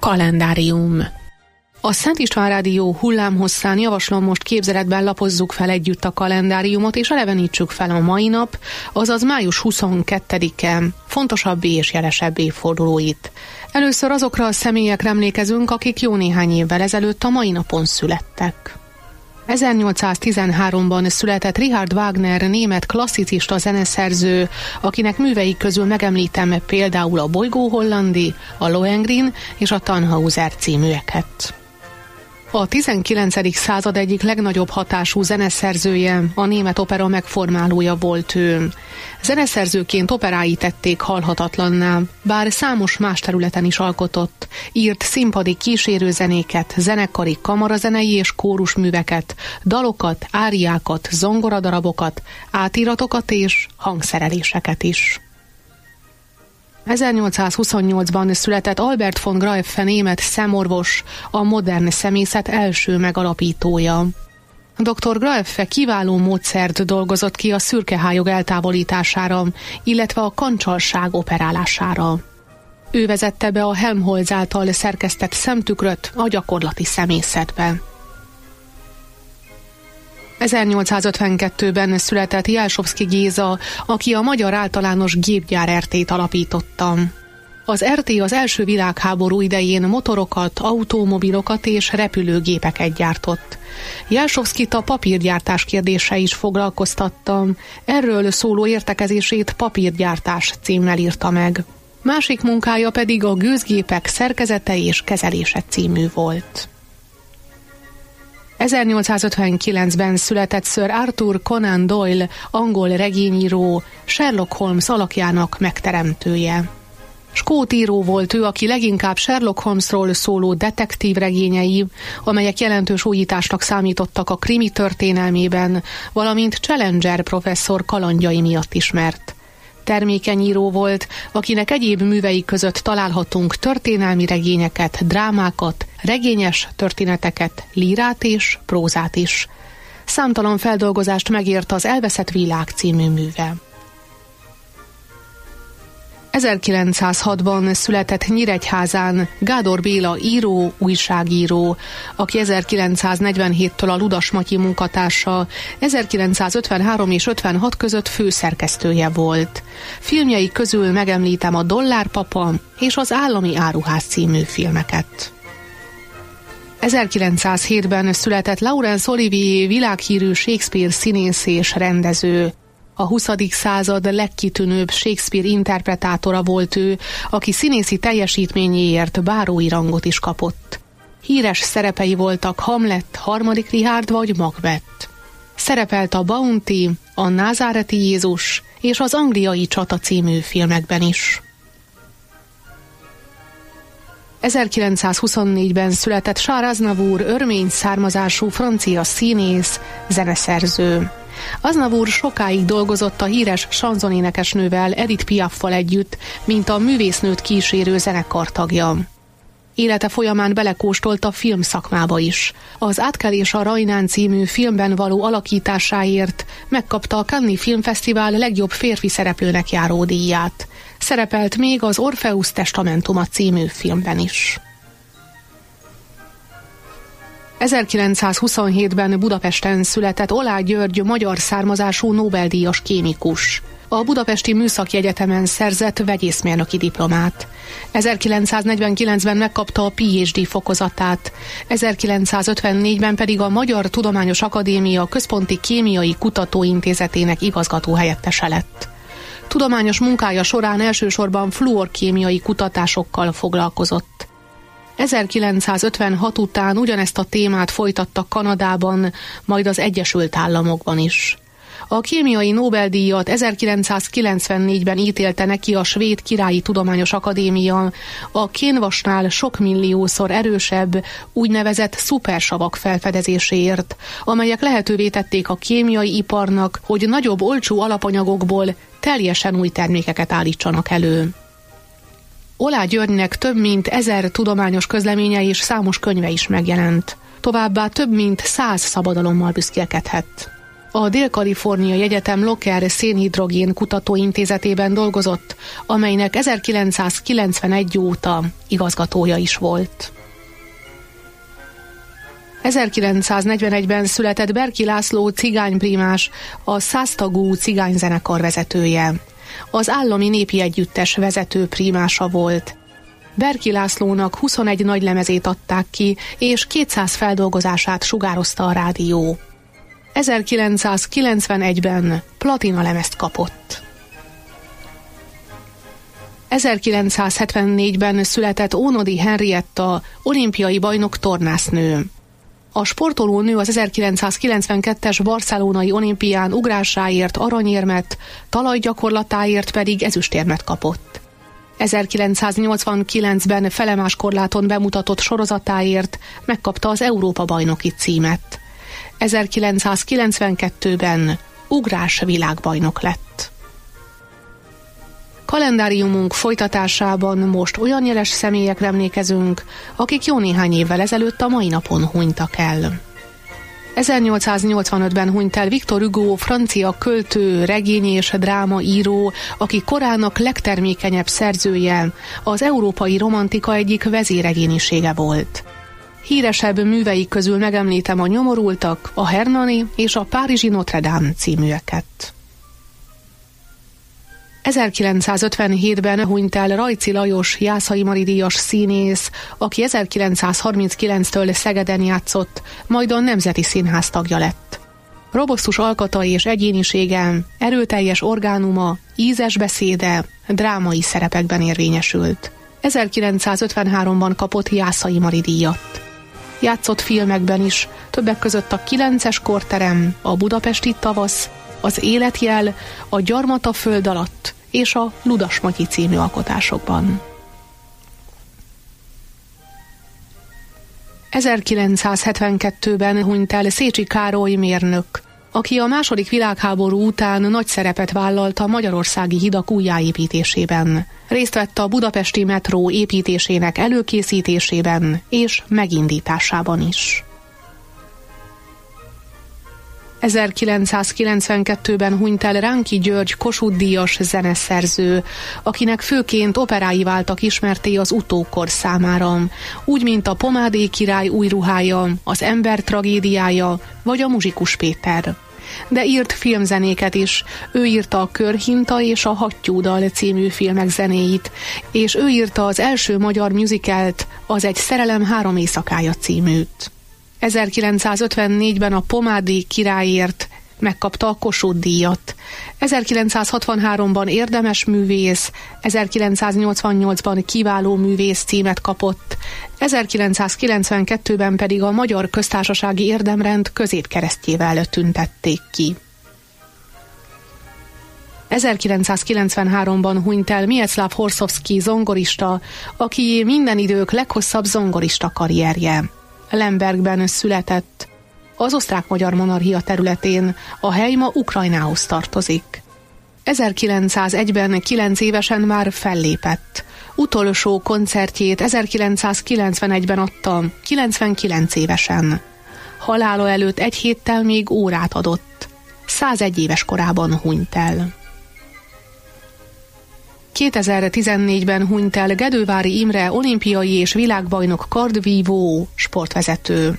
Kalendárium. A Szent István Rádió hullámhosszán javaslom, most képzeletben lapozzuk fel együtt a kalendáriumot, és elevenítsük fel a mai nap, azaz május 22-e fontosabb és jelesebb évfordulóit. Először azokra a személyekre emlékezünk, akik jó néhány évvel ezelőtt a mai napon születtek. 1813-ban született Richard Wagner, német klasszicista zeneszerző, akinek művei közül megemlítem például a Bolygó Hollandi, a Lohengrin és a Tannhauser címűeket. A 19. század egyik legnagyobb hatású zeneszerzője, a német opera megformálója volt ő. Zeneszerzőként operái tették halhatatlanná, bár számos más területen is alkotott, írt színpadi kísérőzenéket, zenekari, kamarazenei és kórusműveket, dalokat, áriákat, zongoradarabokat, átíratokat és hangszereléseket is. 1828-ban született Albert von Graeffe, német szemorvos, a modern szemészet első megalapítója. Dr. Graeffe kiváló módszert dolgozott ki a szürkehályog eltávolítására, illetve a kancsalság operálására. Ő vezette be a Helmholtz által szerkesztett szemtükröt a gyakorlati szemészetbe. 1852-ben született Jelsovszky Géza, aki a Magyar Általános Gépgyár RT-t alapította. Az RT az első világháború idején motorokat, automobilokat és repülőgépeket gyártott. Jelsovszkyt a papírgyártás kérdése is foglalkoztatta, erről szóló értekezését Papírgyártás címmel írta meg. Másik munkája pedig a gőzgépek szerkezete és kezelése című volt. 1859-ben született Sir Arthur Conan Doyle, angol regényíró, Sherlock Holmes alakjának megteremtője. Skót író volt ő, aki leginkább Sherlock Holmesról szóló detektív regényei, amelyek jelentős újításnak számítottak a krimi történelmében, valamint Challenger professzor kalandjai miatt ismert. Termékeny író volt, akinek egyéb művei között találhatunk történelmi regényeket, drámákat, regényes történeteket, lírát és prózát is. Számtalan feldolgozást megért az Elveszett világ című műve. 1906-ban született Nyíregyházán Gádor Béla író, újságíró, aki 1947-től a Ludas Matyi munkatársa, 1953 és 56 között főszerkesztője volt. Filmjei közül megemlítem a Dollárpapa és az Állami áruház című filmeket. 1907-ben született Laurence Olivier, világhírű Shakespeare színész és rendező. A 20. század legkitűnőbb Shakespeare interpretátora volt ő, aki színészi teljesítményéért bárói rangot is kapott. Híres szerepei voltak Hamlet, Harmadik Richárd vagy Macbeth. Szerepelt a Bounty, a Názáreti Jézus és az Angliai csata című filmekben is. 1924-ben született Charles Aznavour, örmény származású francia színész, zeneszerző. Aznavour sokáig dolgozott a híres sanzonénekesnővel, Edith Piaffal együtt, mint a művésznőt kísérő zenekar tagja. Élete folyamán belekóstolt a filmszakmába is. Az Átkelés a Rajnán című filmben való alakításáért megkapta a Cannes-i Filmfesztivál legjobb férfi szereplőnek járó díját. Szerepelt még az Orpheus Testamentuma című filmben is. 1927-ben Budapesten született Oláh György, magyar származású Nobel-díjas kémikus. A Budapesti Műszaki Egyetemen szerzett vegyészmérnöki diplomát. 1949-ben megkapta a PhD fokozatát, 1954-ben pedig a Magyar Tudományos Akadémia Központi Kémiai Kutatóintézetének igazgatóhelyettese lett. Tudományos munkája során elsősorban fluorkémiai kutatásokkal foglalkozott. 1956 után ugyanezt a témát folytatta Kanadában, majd az Egyesült Államokban is. A kémiai Nobel-díjat 1994-ben ítélte neki a Svéd Királyi Tudományos Akadémia a kénvasnál sok milliószor erősebb, úgynevezett szupersavak felfedezéséért, amelyek lehetővé tették a kémiai iparnak, hogy nagyobb olcsó alapanyagokból teljesen új termékeket állítsanak elő. Oláh Györgynek több mint 1000 tudományos közleménye és számos könyve is megjelent. Továbbá több mint 100 szabadalommal büszkélkedhet. A Dél-Kaliforniai Egyetem Locker szénhidrogén kutatóintézetében dolgozott, amelynek 1991 óta igazgatója is volt. 1941-ben született Berki László cigányprímás, a 100 tagú cigányzenekar vezetője. Az állami népi együttes vezető prímása volt. Berki Lászlónak 21 nagylemezét adták ki, és 200 feldolgozását sugározta a rádió. 1991-ben platinalemezt kapott. 1974-ben született Ónodi Henrietta, olimpiai bajnok tornásznő. A sportolónő az 1992-es barcelonai olimpián ugrásáért aranyérmet, talajgyakorlatáért pedig ezüstérmet kapott. 1989-ben felemáskorláton bemutatott sorozatáért megkapta az Európa-bajnoki címet. 1992-ben ugrás világbajnok lett. Kalendáriumunk folytatásában most olyan jeles személyekre emlékezünk, akik jó néhány évvel ezelőtt a mai napon hunytak el. 1885-ben hunyt el Victor Hugo, francia költő, regény és drámaíró, aki korának legtermékenyebb szerzője, az európai romantika egyik vezéregényisége volt. Híresebb műveik közül megemlítem a Nyomorultak, a Hernani és a Párizsi Notre Dame címűeket. 1957-ben hunyt el Rajci Lajos Jászai Mari díjas színész, aki 1939-től Szegeden játszott, majd a Nemzeti Színház tagja lett. Robosztus alkata és egyénisége, erőteljes orgánuma, ízes beszéde, drámai szerepekben érvényesült. 1953-ban kapott Jászai Mari díjat. Játszott filmekben is, többek között a 9-es korterem, a Budapesti tavasz, az Életjel, a Gyarmat a föld alatt és a Ludas Matyi című alkotásokban. 1972-ben hunyt el Szécsi Károly mérnök, aki a II. Világháború után nagy szerepet vállalt a magyarországi hidak újjáépítésében. Részt vett a budapesti metró építésének előkészítésében és megindításában is. 1992-ben hunyt el Ránki György Kossuth-díjas zeneszerző, akinek főként operái váltak ismertté az utókor számára, úgy, mint a Pomádé király új ruhája, az Ember tragédiája vagy a Muzsikus Péter. De írt filmzenéket is, ő írta a Körhinta és a Hattyúdal című filmek zenéit, és ő írta az első magyar musicalt, az Egy szerelem 3 éjszakája címűt. 1954-ben a Pomádé királyért megkapta a Kossuth-díjat. 1963-ban érdemes művész, 1988-ban kiváló művész címet kapott, 1992-ben pedig a Magyar Köztársasági Érdemrend középkeresztjével tüntették ki. 1993-ban hunyt el Mieczslav Horszovszky zongorista, aki minden idők leghosszabb zongorista karrierje. Lembergben született. Az osztrák-magyar monarchia területén, a hely ma Ukrajnához tartozik. 1901-ben 9 évesen már fellépett. Utolsó koncertjét 1991-ben adta, 99 évesen. Halála előtt egy héttel még órát adott. 101 éves korában hunyt el. 2014-ben hunyt el Gedővári Imre olimpiai és világbajnok kardvívó sportvezető.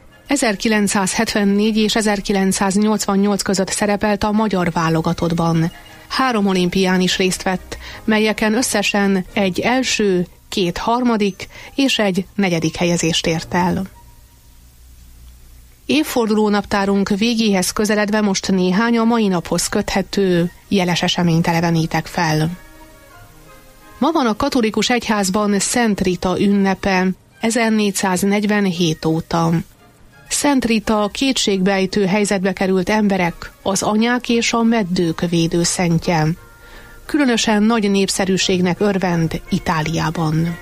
1974 és 1988 között szerepelt a magyar válogatottban. 3 olimpián is részt vett, melyeken összesen egy első, 2 harmadik és egy 4. helyezést ért el. Évfordulónaptárunk végéhez közeledve most néhány a mai naphoz köthető jeles eseményt elevenítek fel. Ma van a katolikus egyházban Szent Rita ünnepe 1447 óta. Szent Rita kétségbejtő helyzetbe került emberek, az anyák és a meddők védőszentje. Különösen nagy népszerűségnek örvend Itáliában.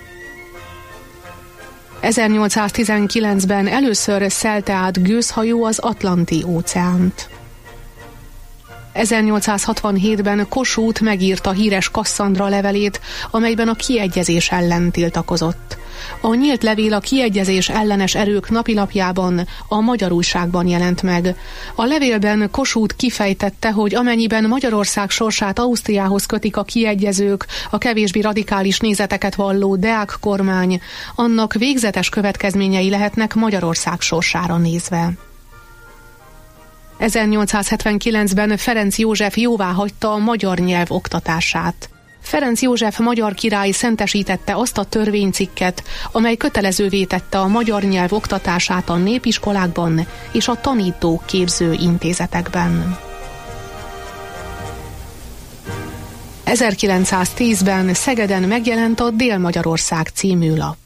1819-ben először szelte át gőzhajó az Atlanti óceánt. 1867-ben Kossuth megírta híres Kasszandra levelét, amelyben a kiegyezés ellen tiltakozott. A nyílt levél a kiegyezés ellenes erők napilapjában, a Magyar Újságban jelent meg. A levélben Kossuth kifejtette, hogy amennyiben Magyarország sorsát Ausztriához kötik a kiegyezők, a kevésbé radikális nézeteket valló Deák kormány, annak végzetes következményei lehetnek Magyarország sorsára nézve. 1879-ben Ferenc József jóváhagyta a magyar nyelv oktatását. Ferenc József magyar király szentesítette azt a törvénycikket, amely kötelezővé tette a magyar nyelv oktatását a népiskolákban és a tanítóképző intézetekben. 1910-ben Szegeden megjelent a Dél-Magyarország című lap.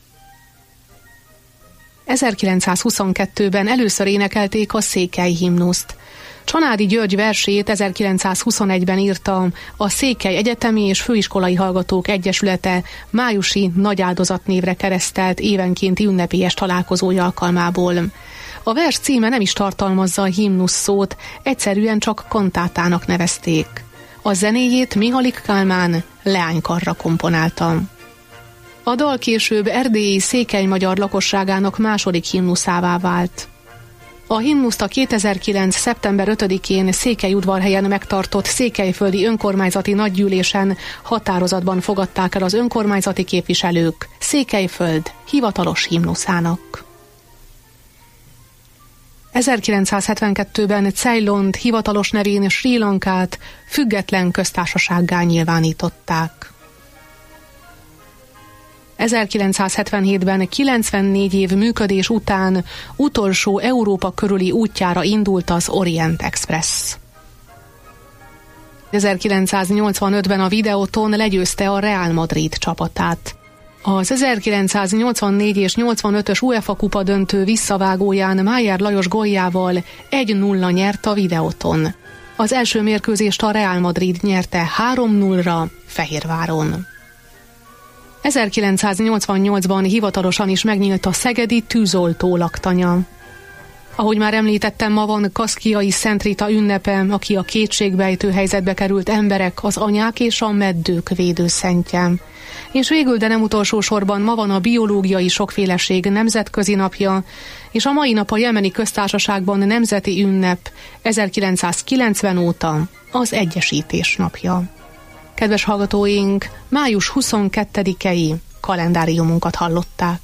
1922-ben először énekelték a Székely himnuszt. Csanádi György versét 1921-ben írta a Székely Egyetemi és Főiskolai Hallgatók Egyesülete májusi nagy áldozat névre keresztelt évenkénti ünnepélyes találkozója alkalmából. A vers címe nem is tartalmazza a himnusz szót, egyszerűen csak kantátának nevezték. A zenéjét Mihalik Kálmán leánykarra komponálta. A dal később erdélyi székely magyar lakosságának második himnuszává vált. A himnuszt a 2009. szeptember 5-én Székelyudvarhelyen megtartott székelyföldi önkormányzati nagygyűlésen határozatban fogadták el az önkormányzati képviselők Székelyföld hivatalos himnuszának. 1972-ben Ceylont hivatalos nevén Srí Lankát független köztársasággá nyilvánították. 1977-ben 94 év működés után utolsó Európa körüli útjára indult az Orient Express. 1985-ben a Videoton legyőzte a Real Madrid csapatát. Az 1984 és 85-ös UEFA kupa döntő visszavágóján Májer Lajos góljával 1-0 nyert a Videoton. Az első mérkőzést a Real Madrid nyerte 3-0-ra Fehérváron. 1988-ban hivatalosan is megnyílt a szegedi tűzoltó laktanya. Ahogy már említettem, ma van Kaszkiai Szent Rita ünnepe, aki a kétségbejtő helyzetbe került emberek, az anyák és a meddők védőszentje. És végül, de nem utolsó sorban ma van a biológiai sokféleség nemzetközi napja, és a mai nap a Jemeni Köztársaságban nemzeti ünnep, 1990 óta az Egyesítés napja. Kedves hallgatóink, május 22-i kalendáriumunkat hallották.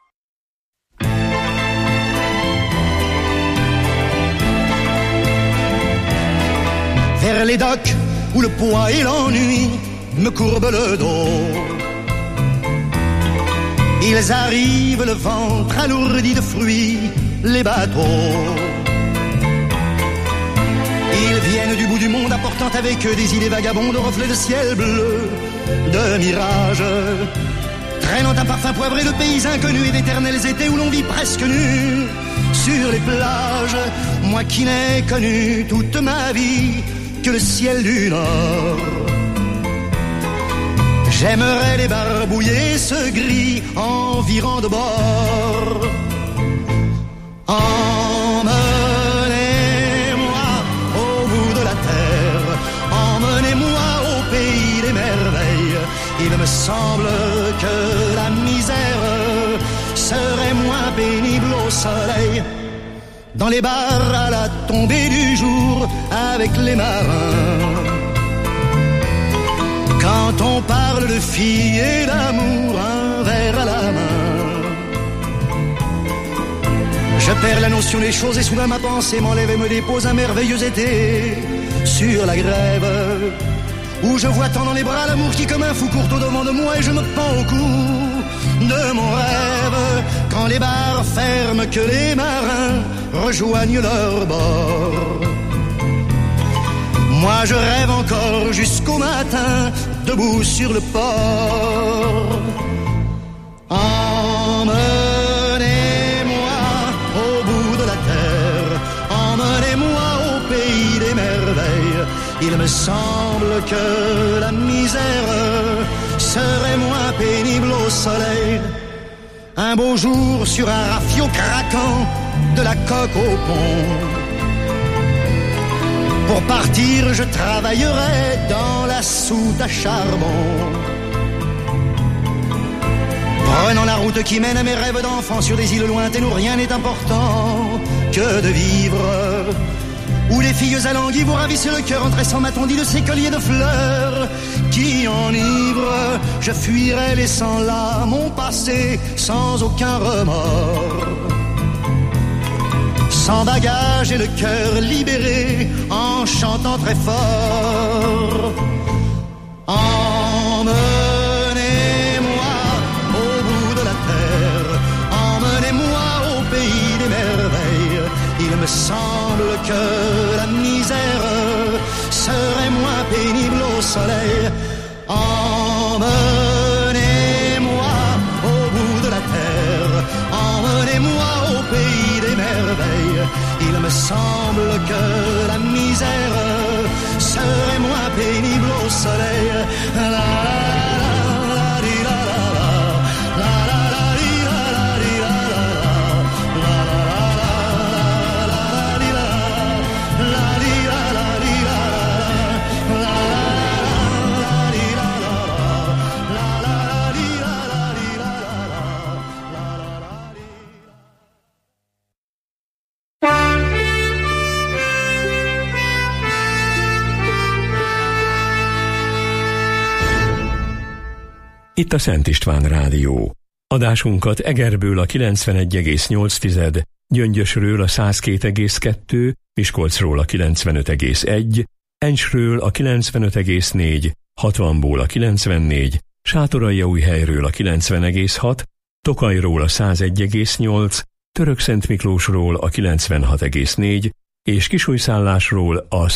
Vers les docks où le poids et l'ennui me courbent le dos. Ils arrivent, le ventre alourdi de fruits, les bateaux. Ils viennent du bout du monde apportant avec eux des idées vagabondes, reflets de ciel bleu, de mirages, traînant un parfum poivré de pays inconnus et d'éternels étés où l'on vit presque nu sur les plages. Moi qui n'ai connu toute ma vie que le ciel du Nord. J'aimerais débarbouiller ce gris environ de bord. Emmenez-moi au bout de la terre, emmenez-moi au pays des merveilles. Il me semble que la misère serait moins pénible au soleil. Dans les bars à la tombée du jour avec les marins. Quand on parle de filles et d'amour, un verre à la main. Je perds la notion des choses et soudain ma pensée m'enlève et me dépose un merveilleux été sur la grève. Où je vois tant dans les bras l'amour qui comme un fou court au-devant de moi et je me pends au cou de mon rêve. Quand les bars ferment, que les marins rejoignent leur bord. Moi je rêve encore jusqu'au matin, debout sur le port. Emmenez-moi au bout de la terre, emmenez-moi au pays des merveilles. Il me semble que la misère serait moins pénible au soleil. Un beau jour sur un rafio craquant, de la coque au pont. Pour partir, je travaillerai dans la soute à charbon. Prenant la route qui mène à mes rêves d'enfant sur des îles lointaines où rien n'est important que de vivre. Où les filles alanguies vous ravissent le cœur en tressant ma tondie de ces colliers de fleurs qui enivrent. Je fuirai laissant là mon passé sans aucun remords. Sans bagage et le cœur libéré en chantant très fort. Emmenez-moi au bout de la terre, emmenez-moi au pays des merveilles. Il me semble que la misère serait moins pénible au soleil. Emmenez-moi au bout de la terre, emmenez-moi au pays des merveilles. Il me semble que la misère serait moins pénible au soleil. La, la, la, di, la, la, la, la, la, di, la, la, di, la, la, la, la, di, la, la, di, la, la, di, la, la, di, la, la, la, di, la, la, di, la, Itt a Szent István Rádió. Adásunkat Egerből a 91,8, Gyöngyösről a 102,2, Miskolcról a 95,1, Encsről a 95,4, Hatvanból a 94, Sátoraljaújhelyről a 90,6, Tokajról a 101,8, Törökszentmiklósról a 96,4 és Kisújszállásról a